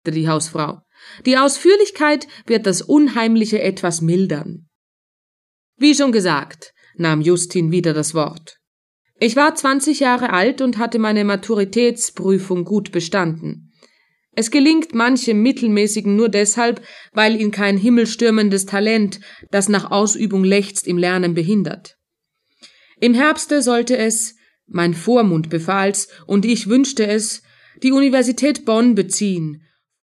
die Hausfrau. Die Ausführlichkeit wird das Unheimliche etwas mildern. Wie schon gesagt, nahm Justin wieder das Wort. Ich war 20 Jahre alt und hatte meine Maturitätsprüfung gut bestanden. Es gelingt manchem Mittelmäßigen nur deshalb, weil ihn kein himmelstürmendes Talent, das nach Ausübung lechzt, im Lernen behindert. Im Herbste sollte es, mein Vormund befahl's und ich wünschte es, die Universität Bonn beziehen,